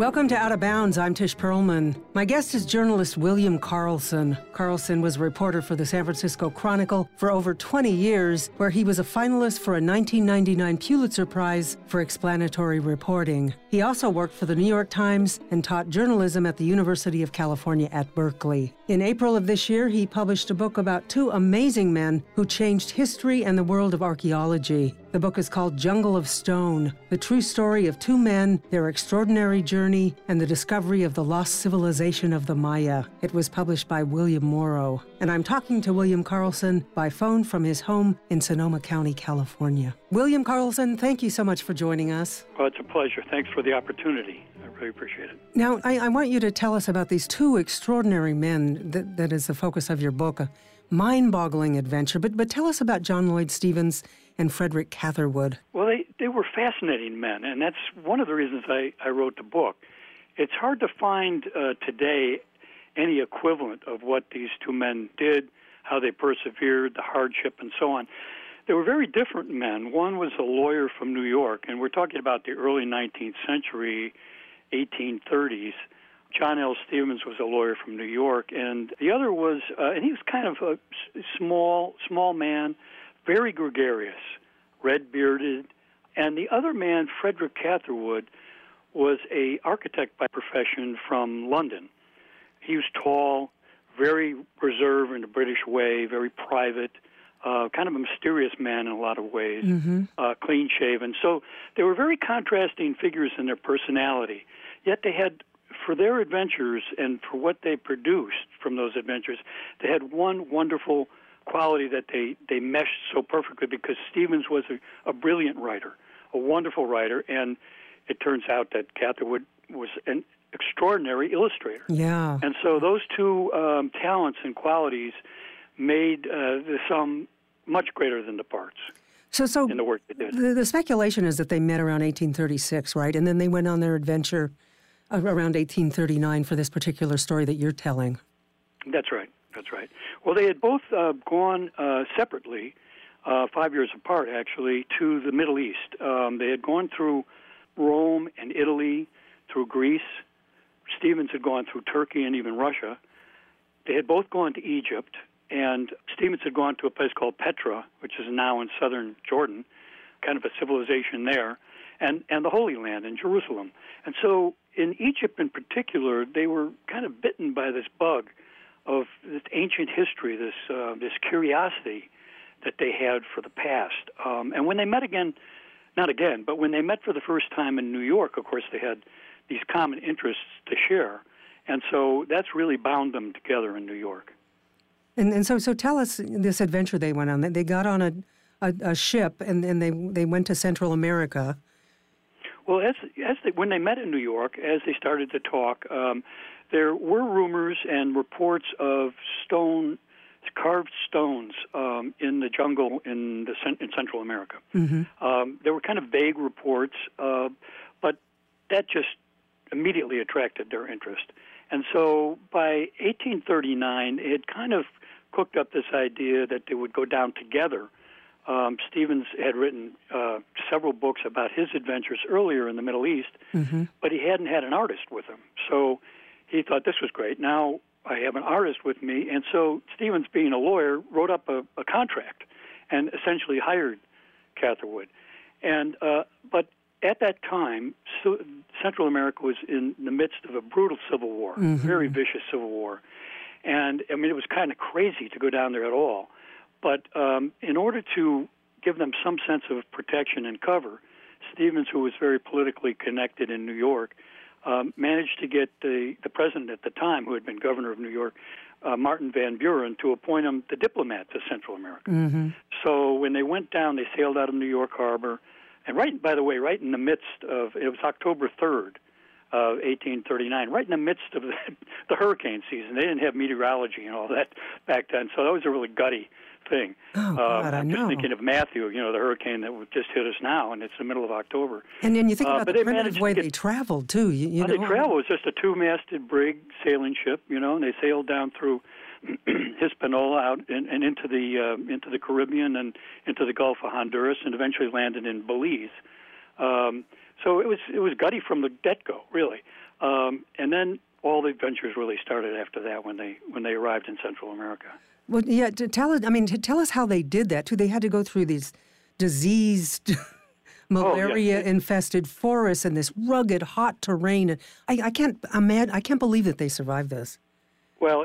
Welcome to Out of Bounds. I'm Tish Perlman. My guest is journalist William Carlson. Carlson was a reporter for the San Francisco Chronicle for over 20 years, where he was a finalist for a 1999 Pulitzer Prize for explanatory reporting. He also worked for the New York Times and taught journalism at the University of California at Berkeley. In April of this year, he published a book about two amazing men who changed history and the world of archaeology. The book is called Jungle of Stone, the true story of two men, their extraordinary journey, and the discovery of the lost civilization of the Maya. It was published by William Morrow. And I'm talking to William Carlson by phone from his home in Sonoma County, California. William Carlson, thank you so much for joining us. Well, it's a pleasure. Thanks for the opportunity. I really appreciate it. Now, I want you to tell us about these two extraordinary men that is the focus of your book, a mind-boggling adventure. But tell us about John Lloyd Stephens and Frederick Catherwood. Well, they were fascinating men, and that's one of the reasons I wrote the book. It's hard to find today any equivalent of what these two men did, how they persevered, the hardship, and so on. They were very different men. One was a lawyer from New York, and we're talking about the early 19th century, 1830s. John L. Stephens was a lawyer from New York, and the other was, and he was kind of a small man, very gregarious, red-bearded. And the other man, Frederick Catherwood, was an architect by profession from London. He was tall, very reserved in the British way, very private, kind of a mysterious man in a lot of ways, clean-shaven. So they were very contrasting figures in their personality, yet they had, for their adventures and for what they produced from those adventures, they had one wonderful quality that they meshed so perfectly, because Stephens was a brilliant writer, a wonderful writer, and it turns out that Catherwood was an extraordinary illustrator. Yeah. And so those two talents and qualities made the sum much greater than the parts. So in the work they did. The speculation is that they met around 1836, right? And then they went on their adventure around 1839 for this particular story that you're telling. That's right. Well, they had both gone separately, 5 years apart, actually, to the Middle East. They had gone through Rome and Italy, through Greece. Stephens had gone through Turkey and even Russia. They had both gone to Egypt, and Stephens had gone to a place called Petra, which is now in southern Jordan, kind of a civilization there, and the Holy Land in Jerusalem. And so in Egypt in particular, they were kind of bitten by this bug of this ancient history, this curiosity that they had for the past. And when they met but when they met for the first time in New York, of course, they had these common interests to share. And so that's really bound them together in New York. And so tell us this adventure they went on. They got on a ship, and they went to Central America. Well, when they met in New York, as they started to talk, there were rumors and reports of carved stones in the jungle in Central America. Mm-hmm. There were kind of vague reports, but that just immediately attracted their interest. And so by 1839, it had kind of cooked up this idea that they would go down together. Stephens had written several books about his adventures earlier in the Middle East, but he hadn't had an artist with him. So he thought, this was great. Now I have an artist with me. And so Stephens, being a lawyer, wrote up a contract and essentially hired Catherwood. And but at that time, Central America was in the midst of a brutal civil war, very vicious civil war. And, I mean, it was kind of crazy to go down there at all. But in order to give them some sense of protection and cover, Stephens, who was very politically connected in New York, managed to get the president at the time, who had been governor of New York, Martin Van Buren, to appoint him the diplomat to Central America. So when they went down, they sailed out of New York Harbor. And right in the midst of, it was October 3rd, 1839, right in the midst of the hurricane season. They didn't have meteorology and all that back then, so that was a really gutty thing. Oh, God, I'm I just know. thinking of Matthew, the hurricane that just hit us now, and it's the middle of October. And then you think about the primitive way they traveled, too. They traveled. It was just a two-masted brig sailing ship, and they sailed down through Hispaniola out and into the Caribbean and into the Gulf of Honduras, and eventually landed in Belize. So it was gutty from the get-go, really. And then all the adventures really started after that when they arrived in Central America. Well, yeah, tell us how they did that, too. They had to go through these diseased, malaria-infested forests and this rugged, hot terrain. And I can't believe that they survived this. Well,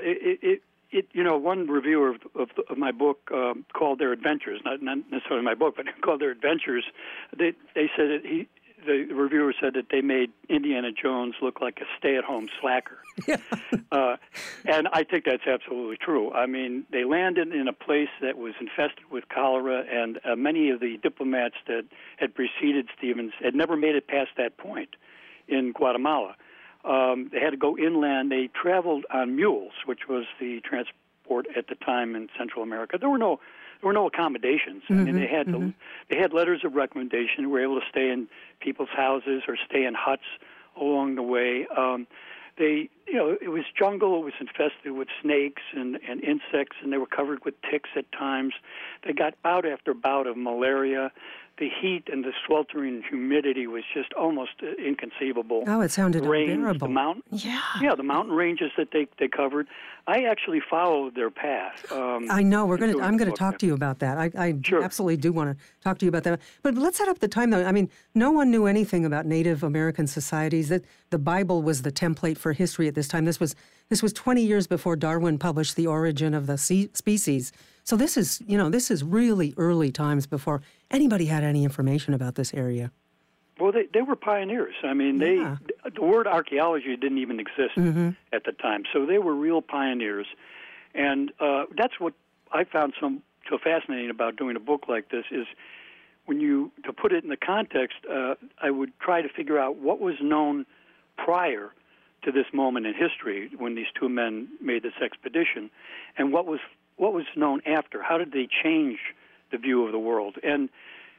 one reviewer of my book called their adventures, not necessarily my book, but called their adventures. They said that the reviewer said that they made Indiana Jones look like a stay-at-home slacker. Yeah. And I think that's absolutely true. I mean, they landed in a place that was infested with cholera, and many of the diplomats that had preceded Stevens had never made it past that point in Guatemala. They had to go inland. They traveled on mules, which was the transport at the time in Central America. There were no accommodations. I mean, they had letters of recommendation. They were able to stay in people's houses or stay in huts along the way. It was jungle. It was infested with snakes and insects, and they were covered with ticks at times. They got bout after bout of malaria. The heat and the sweltering humidity was just almost inconceivable. Oh, it sounded unbearable. The mountain ranges that they covered. I actually followed their path. I know. I'm going to talk to you about that. I Sure. absolutely do want to talk to you about that. But let's set up the time, though. I mean, no one knew anything about Native American societies. That the Bible was the template for history at this time. This was 20 years before Darwin published The Origin of the Species. So this is really early times before anybody had any information about this area. Well, they were pioneers. I mean, the word archaeology didn't even exist at the time, so they were real pioneers. And that's what I found so fascinating about doing a book like this is to put it in the context, I would try to figure out what was known prior to this moment in history when these two men made this expedition, and what was known after. How did they change the view of the world? And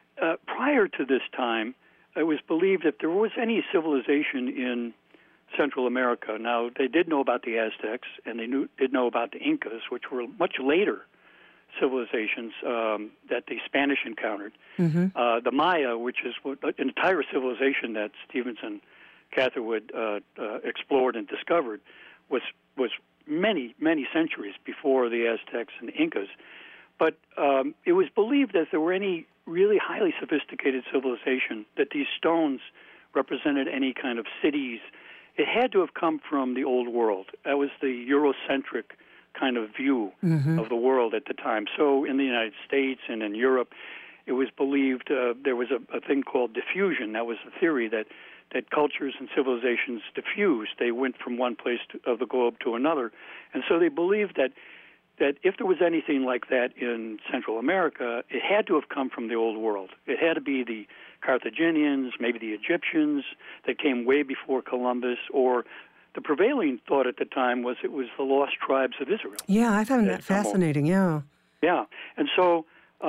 prior to this time, it was believed if there was any civilization in Central America, now they did know about the Aztecs, and they did know about the Incas, which were much later civilizations that the Spanish encountered. The Maya, which is an entire civilization that Stevenson Catherwood explored and discovered, was many, many centuries before the Aztecs and the Incas. But it was believed that if there were any really highly sophisticated civilization, that these stones represented any kind of cities, it had to have come from the old world. That was the Eurocentric kind of view of the world at the time. So in the United States and in Europe, it was believed there was a thing called diffusion. That was the theory that cultures and civilizations diffused. They went from one place of the globe to another. And so they believed that if there was anything like that in Central America, it had to have come from the old world. It had to be the Carthaginians, maybe the Egyptians that came way before Columbus, or the prevailing thought at the time was it was the lost tribes of Israel. Yeah, I found that fascinating, yeah. Yeah, and so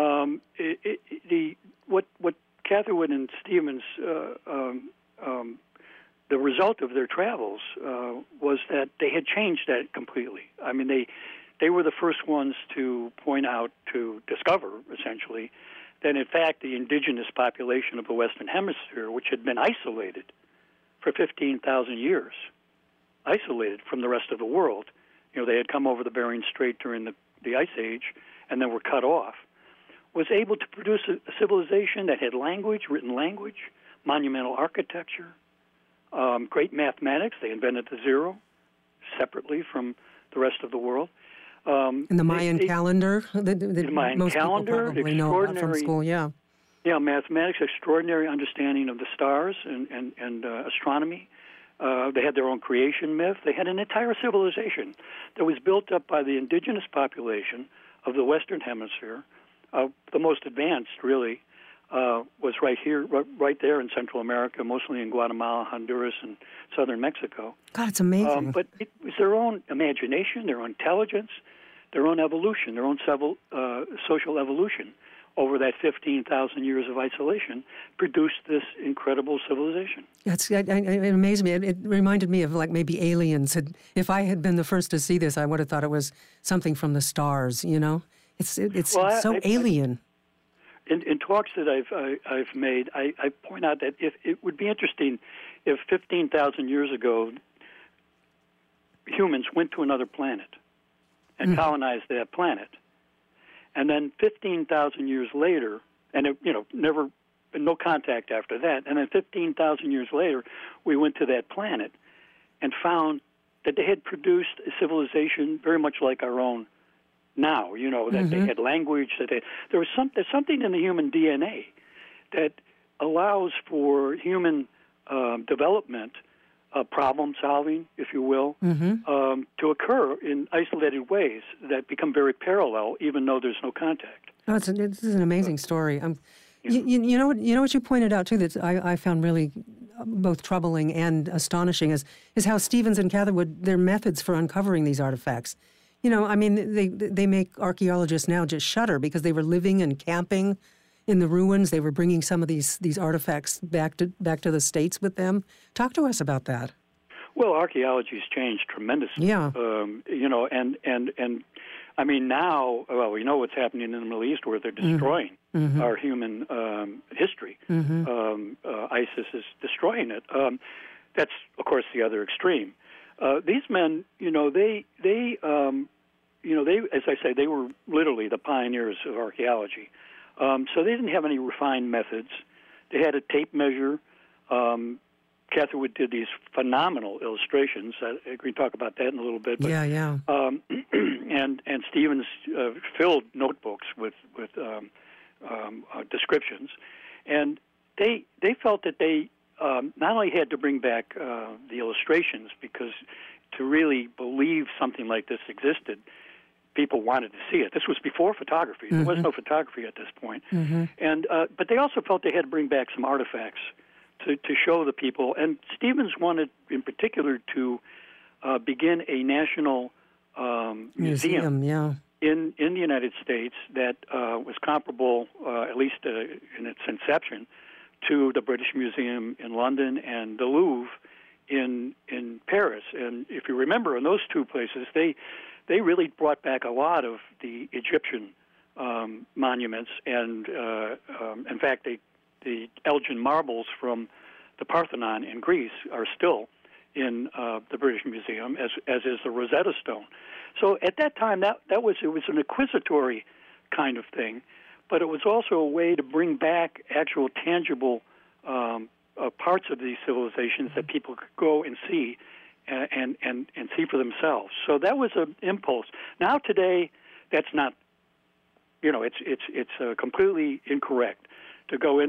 what Catherwood and Stevens, the result of their travels was that they had changed that completely. I mean, they were the first ones to point out, to discover, essentially, that in fact the indigenous population of the Western Hemisphere, which had been isolated for 15,000 years, isolated from the rest of the world, they had come over the Bering Strait during the Ice Age and then were cut off, was able to produce a civilization that had language, written language, monumental architecture, great mathematics. They invented the zero separately from the rest of the world. And the Mayan calendar, the Mayan most calendar, people probably know about from school, yeah. Yeah, mathematics, extraordinary understanding of the stars and astronomy. They had their own creation myth. They had an entire civilization that was built up by the indigenous population of the Western Hemisphere. The most advanced, really, was right there in Central America, mostly in Guatemala, Honduras, and southern Mexico. God, it's amazing. But it was their own imagination, their own intelligence, their own evolution, their own social evolution over that 15,000 years of isolation produced this incredible civilization. It amazed me. It reminded me of like maybe aliens. if I had been the first to see this, I would have thought it was something from the stars, It's so alien. in talks that I've made, I point out that if it would be interesting if 15,000 years ago humans went to another planet and colonized that planet, and then 15,000 years later, and never no contact after that, and then 15,000 years later, we went to that planet and found that they had produced a civilization very much like our own now. That they had language, there's something in the human DNA that allows for human development, problem solving, if you will, to occur in isolated ways that become very parallel, even though there's no contact. Oh, this is an amazing story. You know what you pointed out too that I found really both troubling and astonishing is how Stevens and Catherwood, their methods for uncovering these artifacts. They make archaeologists now just shudder because they were living and camping in the ruins. They were bringing some of these artifacts back to the States with them. Talk to us about that. Well, archaeology has changed tremendously. Yeah. Now, we know what's happening in the Middle East where they're destroying our human history. ISIS is destroying it. That's, of course, the other extreme. These men, they, as I say, they were literally the pioneers of archaeology. So they didn't have any refined methods. They had a tape measure. Catherwood did these phenomenal illustrations. We can talk about that in a little bit. But, yeah. And Stevens filled notebooks with descriptions, and they felt that they not only had to bring back the illustrations, because to really believe something like this existed, people wanted to see it. This was before photography. There was no photography at this point. And but they also felt they had to bring back some artifacts to show the people. And Stevens wanted, in particular, to begin a national museum in the United States that was comparable, at least in its inception, to the British Museum in London and the Louvre in Paris. And if you remember, in those two places, they really brought back a lot of the Egyptian monuments, and in fact, the Elgin marbles from the Parthenon in Greece are still in the British Museum, as is the Rosetta Stone. So at that time, it was an inquisitory kind of thing, but it was also a way to bring back actual tangible parts of these civilizations that people could go and see and see for themselves. So that was an impulse. Now today, that's not. It's completely incorrect to go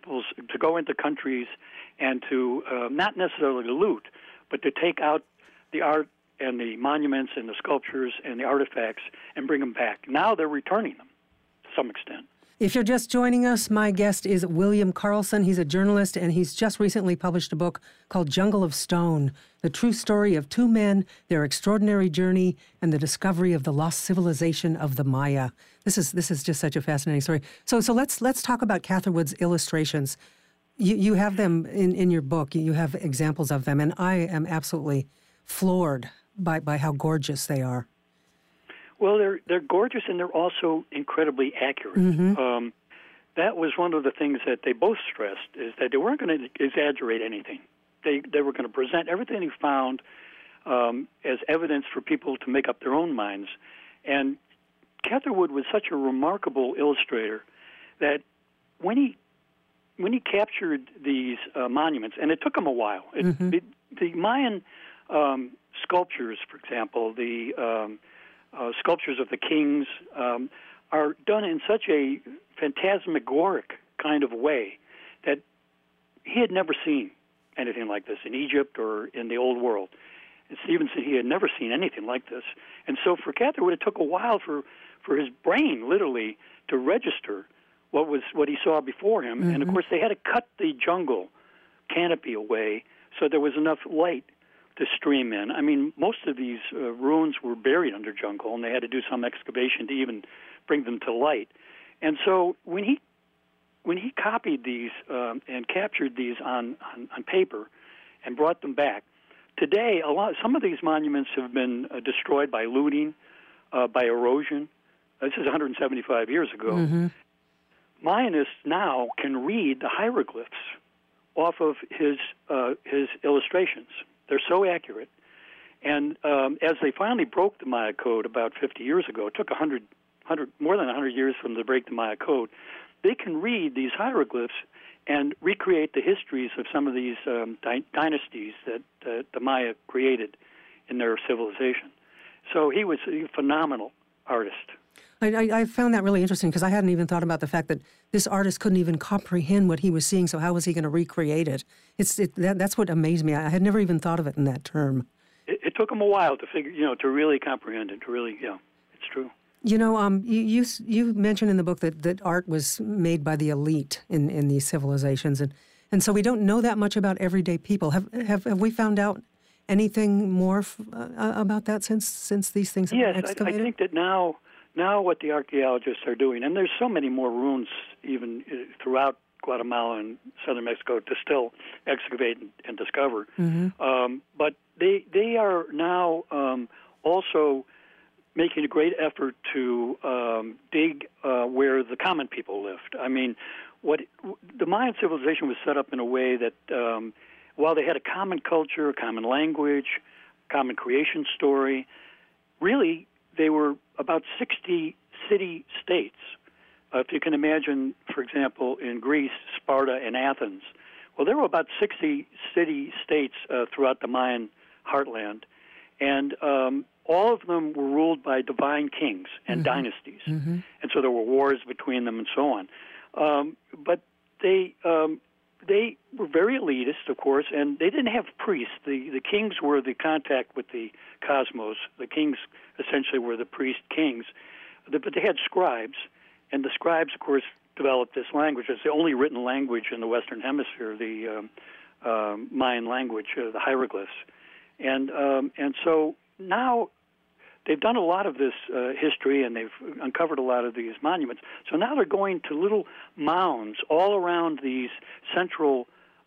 into countries and to not necessarily to loot, but to take out the art and the monuments and the sculptures and the artifacts and bring them back. Now they're returning them to some extent. If you're just joining us, my guest is William Carlson. He's a journalist, and he's just recently published a book called Jungle of Stone, the true story of two men, their extraordinary journey, and the discovery of the lost civilization of the Maya. This is just such a fascinating story. So let's talk about Catherwood's illustrations. You have them in your book. You have examples of them, and I am absolutely floored by how gorgeous they are. Well, they're gorgeous, and they're also incredibly accurate. That was one of the things that they both stressed, is that they weren't going to exaggerate anything. They were going to present everything they found as evidence for people to make up their own minds. And Catherwood was such a remarkable illustrator that when he captured these monuments, and it took him a while. The Mayan sculptures, for example, the sculptures of the kings are done in such a phantasmagoric kind of way that he had never seen anything like this in Egypt or in the Old World. And Stevenson, he had never seen anything like this. And so for Catherwood, it took a while for his brain, literally, to register what he saw before him. And, of course, they had to cut the jungle canopy away so there was enough light to stream in. I mean, most of these ruins were buried under jungle, and they had to do some excavation to even bring them to light. And so when he copied these and captured these on paper and brought them back, today some of these monuments have been destroyed by looting, by erosion. This is 175 years ago. Mayanists now can read the hieroglyphs off of his illustrations. They're so accurate. And as they finally broke the Maya code about 50 years ago, it took more than 100 years for them to break the Maya code, they can read these hieroglyphs and recreate the histories of some of these dynasties that the Maya created in their civilization. So he was a phenomenal artist. I found that really interesting because I hadn't even thought about the fact that this artist couldn't even comprehend what he was seeing, so how was he going to recreate it? That's what amazed me. I had never even thought of it in that term. It took him a while to figure, to really comprehend it, it's true. You mentioned in the book that art was made by the elite in these civilizations, and so we don't know that much about everyday people. Have we found out anything more about that since these things have been excavated? Yes, I think that now what the archaeologists are doing, and there's so many more ruins even throughout Guatemala and southern Mexico to still excavate and discover. Mm-hmm. But they are now also making a great effort to dig where the common people lived. I mean, the Mayan civilization was set up in a way that while they had a common culture, a common language, common creation story, really they were about 60 city-states. If you can imagine, for example, in Greece, Sparta, and Athens, well, there were about 60 city-states throughout the Mayan heartland, and all of them were ruled by divine kings and mm-hmm. dynasties, mm-hmm. and so there were wars between them and so on. But they were very elitist, of course, and they didn't have priests. The kings were the contact with the cosmos. The kings essentially were the priest kings, but they had scribes, and the scribes, of course, developed this language. It's the only written language in the Western Hemisphere, the Mayan language, the hieroglyphs, and so now they've done a lot of this history, and they've uncovered a lot of these monuments. So now they're going to little mounds all around these central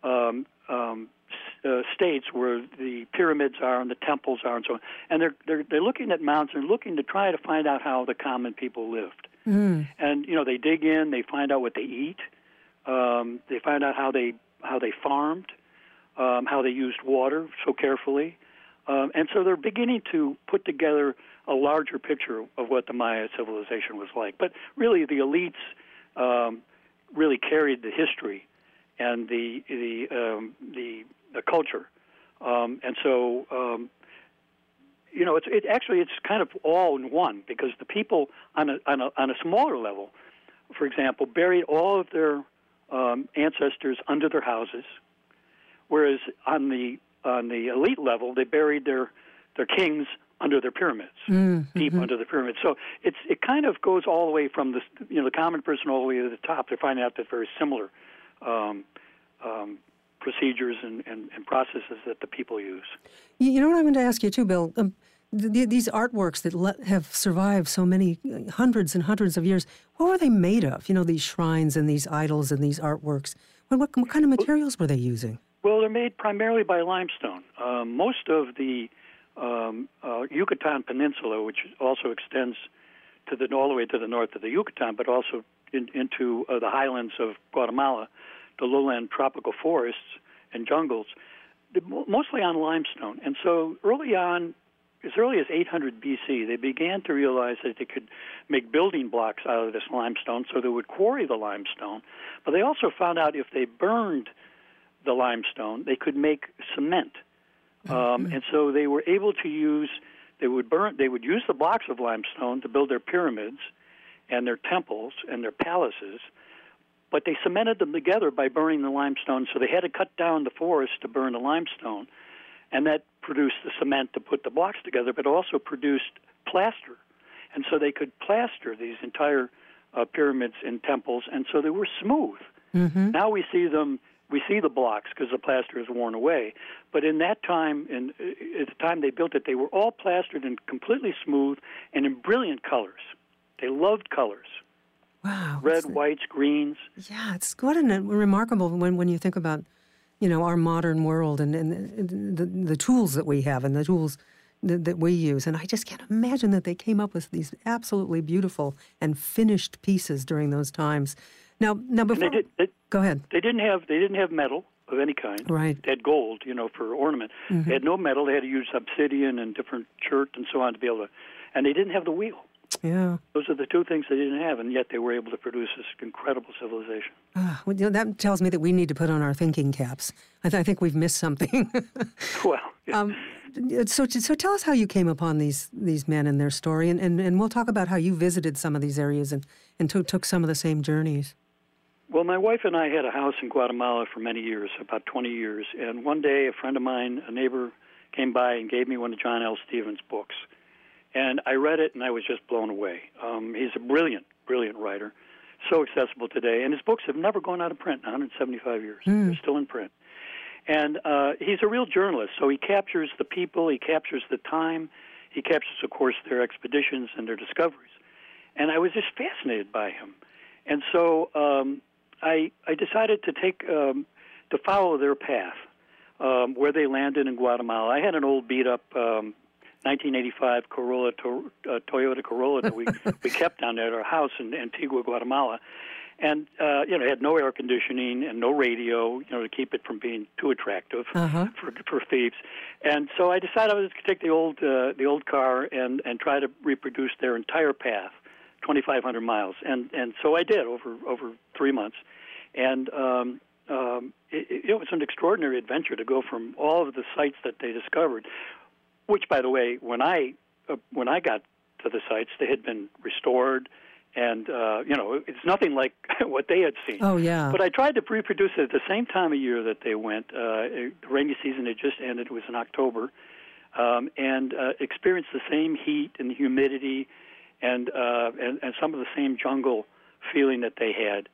states where the pyramids are and the temples are and so on. And they're looking at mounds and looking to try to find out how the common people lived. Mm. And they dig in, they find out what they eat, they find out how they farmed, how they used water so carefully. And so they're beginning to put together a larger picture of what the Maya civilization was like. But really, the elites really carried the history and the culture, and so it's kind of all in one, because the people on a smaller level, for example, buried all of their ancestors under their houses, whereas on the elite level, they buried their kings under their pyramids, deep under the pyramids. So it kind of goes all the way from the common person all the way to the top. They're finding out that very similar procedures and processes that the people use. You know what I'm going to ask you too, Bill? These artworks that have survived so many hundreds and hundreds of years, what were they made of? These shrines and these idols and these artworks. What kind of materials were they using? Well, they're made primarily by limestone. Most of the Yucatan Peninsula, which also extends all the way to the north of the Yucatan, but also into the highlands of Guatemala, the lowland tropical forests and jungles, mostly on limestone. And so early on, as early as 800 BC, they began to realize that they could make building blocks out of this limestone, so they would quarry the limestone. But they also found out if they burned the limestone, they could make cement. And so they were able to they would use the blocks of limestone to build their pyramids and their temples and their palaces, but they cemented them together by burning the limestone, so they had to cut down the forest to burn the limestone, and that produced the cement to put the blocks together, but also produced plaster. And so they could plaster these entire pyramids and temples, and so they were smooth. Mm-hmm. Now we see the blocks because the plaster is worn away. But in that time, at the time they built it, they were all plastered and completely smooth and in brilliant colors. They loved colors. Wow. Red, whites, greens. Yeah, it's quite remarkable when you think about, our modern world and the tools that we have and the tools, that we use. And I just can't imagine that they came up with these absolutely beautiful and finished pieces during those times. Now before go ahead. They didn't have metal of any kind. Right. They had gold, for ornament. Mm-hmm. They had no metal. They had to use obsidian and different chert and so on to be able to, and they didn't have the wheel. Yeah. Those are the two things they didn't have, and yet they were able to produce this incredible civilization. Well, that tells me that we need to put on our thinking caps. I think we've missed something. Well, yeah. So tell us how you came upon these men and their story, and we'll talk about how you visited some of these areas and took some of the same journeys. Well, my wife and I had a house in Guatemala for many years, about 20 years, and one day a friend of mine, a neighbor, came by and gave me one of John L. Stevens' books. And I read it, and I was just blown away. He's a brilliant, brilliant writer, so accessible today. And his books have never gone out of print in 175 years. They're still in print. And he's a real journalist, so he captures the people, he captures the time, he captures, of course, their expeditions and their discoveries. And I was just fascinated by him. And so I decided to follow their path, where they landed in Guatemala. I had an old beat-up 1985 Toyota Corolla that we kept down there at our house in Antigua, Guatemala. And, it had no air conditioning and no radio, to keep it from being too attractive for thieves. And so I decided I was going to take the old car and try to reproduce their entire path, 2,500 miles. And so I did over 3 months. And it was an extraordinary adventure to go from all of the sites that they discovered, which, by the way, when I got to the sites, they had been restored. And, it's nothing like what they had seen. Oh, yeah. But I tried to reproduce it at the same time of year that they went. The rainy season had just ended. It was in October. And experienced the same heat and humidity and some of the same jungle feeling that they had.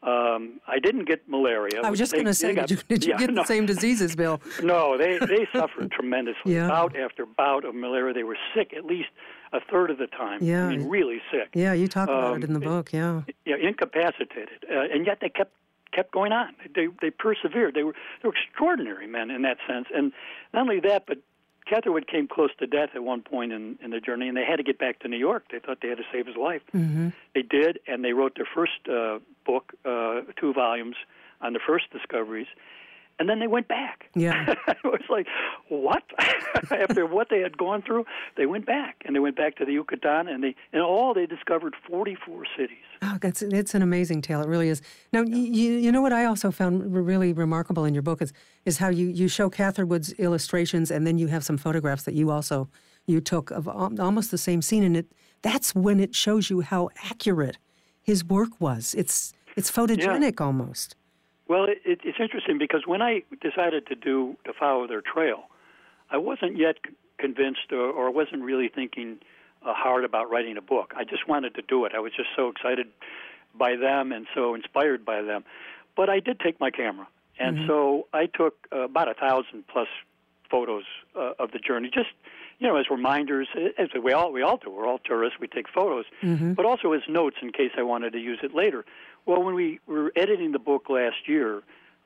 I didn't get malaria. I was just going to say, did you get the same diseases, Bill? No, they suffered tremendously. Yeah. Bout after bout of malaria. They were sick at least a third of the time. Yeah. I mean, really sick. Yeah, you talk about it in the book, yeah. Yeah, incapacitated. And yet they kept going on. They persevered. They were extraordinary men in that sense. And not only that, but Catherwood came close to death at one point in the journey, and they had to get back to New York. They thought they had to save his life. Mm-hmm. They did, and they wrote their first book, 2 volumes, on the first discoveries, and then they went back. Yeah. It was like, what? After what they had gone through, they went back, and they went back to the Yucatan, and in all they discovered 44 cities. Oh, it's an amazing tale. It really is. Now, you know what I also found really remarkable in your book is how you show Catherwood's illustrations, and then you have some photographs that you took of almost the same scene, and that's when it shows you how accurate his work was. It's photogenic almost. Well, it's interesting because when I decided to follow their trail, I wasn't yet convinced or wasn't really thinking hard about writing a book. I just wanted to do it. I was just so excited by them and so inspired by them. But I did take my camera, and so I took about 1,000 plus photos of the journey, just as reminders, as we all do. We're all tourists. We take photos, but also as notes in case I wanted to use it later. Well, when we were editing the book last year,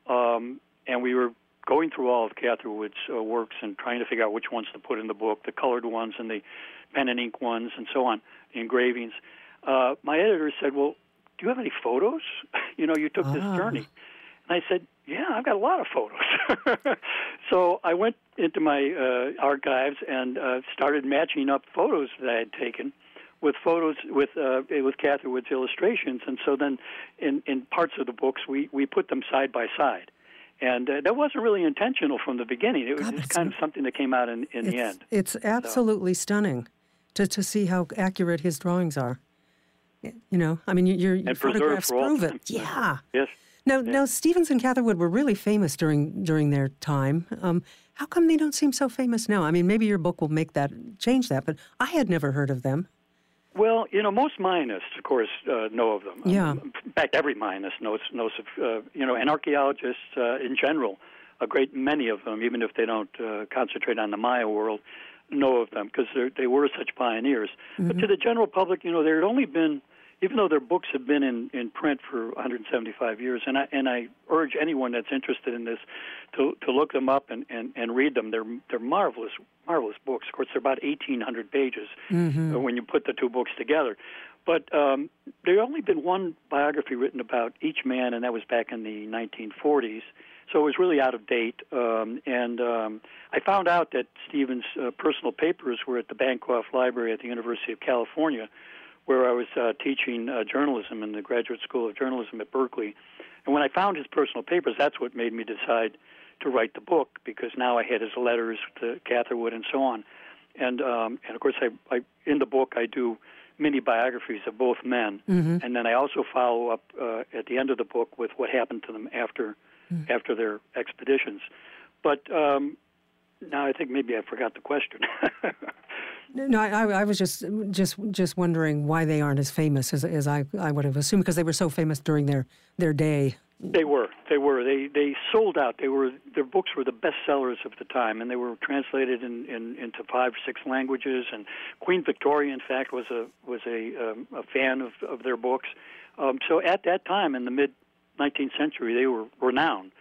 and we were going through all of Catherwood's works and trying to figure out which ones to put in the book, the colored ones and the pen and ink ones and so on, the engravings, my editor said, well, do you have any photos? You took this journey. And I said, yeah, I've got a lot of photos. So I went into my archives and started matching up photos that I had taken with photos with Catherwood's illustrations. And so then in parts of the books, we put them side by side. And that wasn't really intentional from the beginning. It was just kind of something that came out in the end. It's absolutely stunning to see how accurate his drawings are. I mean, your photographs prove it. Yeah. Yes. Now, Stevens and Catherwood were really famous during their time. How come they don't seem so famous now? I mean, maybe your book will change that, but I had never heard of them. Well, most Mayanists, of course, know of them. Yeah. In fact, every Mayanist knows of, and archaeologists in general, a great many of them, even if they don't concentrate on the Maya world, know of them because they were such pioneers. But to the general public, there had only been even though their books have been in print for 175 years, and I urge anyone that's interested in this to look them up and read them. They're marvelous books. Of course, they're about 1,800 pages when you put the two books together. But there's only been one biography written about each man, and that was back in the 1940s. So it was really out of date. I found out that Stephen's personal papers were at the Bancroft Library at the University of California, where I was teaching journalism in the Graduate School of Journalism at Berkeley. And when I found his personal papers, that's what made me decide to write the book, because now I had his letters to Catherwood and so on. And of course, I in the book I do mini biographies of both men, and then I also follow up at the end of the book with what happened to them after their expeditions. But now I think maybe I forgot the question. No, I was just wondering why they aren't as famous as I would have assumed, because they were so famous during their day. They were. They sold out. Their books were the best sellers of the time, and they were translated into 5 or 6 languages. And Queen Victoria, in fact, was a fan of their books. So at that time, in the mid 19th century, they were renowned.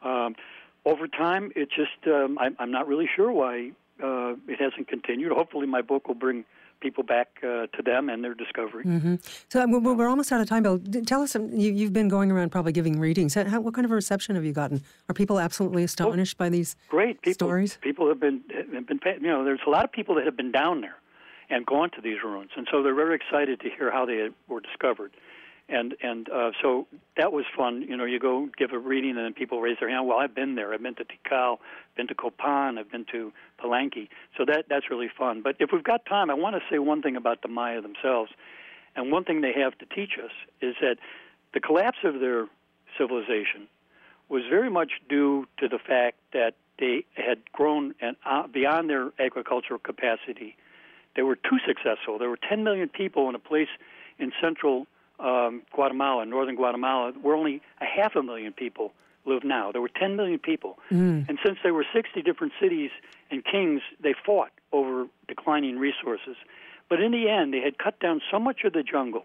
Over time, it just I'm not really sure why it hasn't continued. Hopefully, my book will bring people back to them and their discovery. So we're almost out of time, Bill. Tell us, you've been going around probably giving readings. What kind of a reception have you gotten? Are people absolutely astonished by these stories? People have been, there's a lot of people that have been down there and gone to these ruins, and so they're very excited to hear how they were discovered. And so that was fun. You go give a reading, and then people raise their hand. Well, I've been there. I've been to Tikal, been to Copan, I've been to Palenque. So that's really fun. But if we've got time, I want to say one thing about the Maya themselves. And one thing they have to teach us is that the collapse of their civilization was very much due to the fact that they had grown and beyond their agricultural capacity. They were too successful. There were 10 million people in a place in central Guatemala, northern Guatemala, where only 500,000 people live now. There were 10 million people. And since there were 60 different cities and kings, they fought over declining resources. But in the end, they had cut down so much of the jungle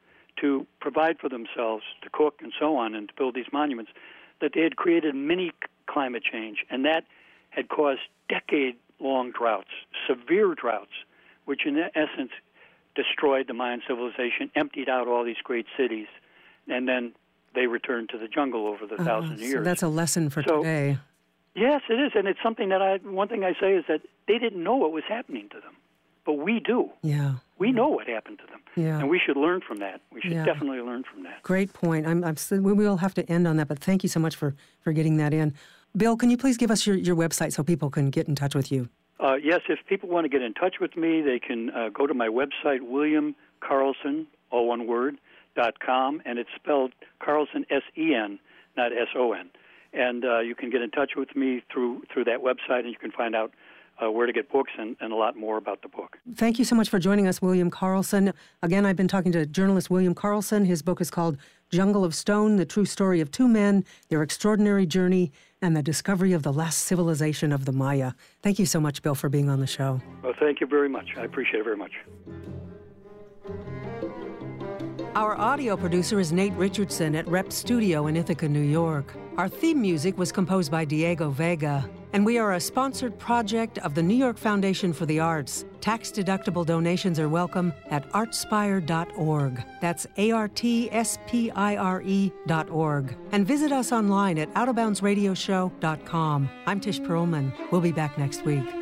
to provide for themselves, to cook and so on, and to build these monuments, that they had created mini climate change. And that had caused decade-long droughts, severe droughts, which in essence destroyed the Mayan civilization, emptied out all these great cities, and then they returned to the jungle over the 1,000 years. So that's a lesson for today. Yes, it is, and it's something that one thing I say is that they didn't know what was happening to them, but we do. Yeah. We know what happened to them, and we should learn from that. We should definitely learn from that. Great point. We will have to end on that, but thank you so much for getting that in. Bill, can you please give us your website so people can get in touch with you? Yes, if people want to get in touch with me, they can go to my website, WilliamCarlson, all one word, .com, and it's spelled Carlson, S-E-N, not S-O-N. And you can get in touch with me through that website, and you can find out where to get books and a lot more about the book. Thank you so much for joining us, William Carlson. Again, I've been talking to journalist William Carlson. His book is called Jungle of Stone, The True Story of Two Men, Their Extraordinary Journey, and the Discovery of the Last Civilization of the Maya. Thank you so much, Bill, for being on the show. Well, thank you very much. I appreciate it very much. Our audio producer is Nate Richardson at Rep Studio in Ithaca, New York. Our theme music was composed by Diego Vega, and we are a sponsored project of the New York Foundation for the Arts. Tax-deductible donations are welcome at artspire.org. That's ARTSPIRE.org. And visit us online at OutofBoundsRadioshow.com. I'm Tish Perlman. We'll be back next week.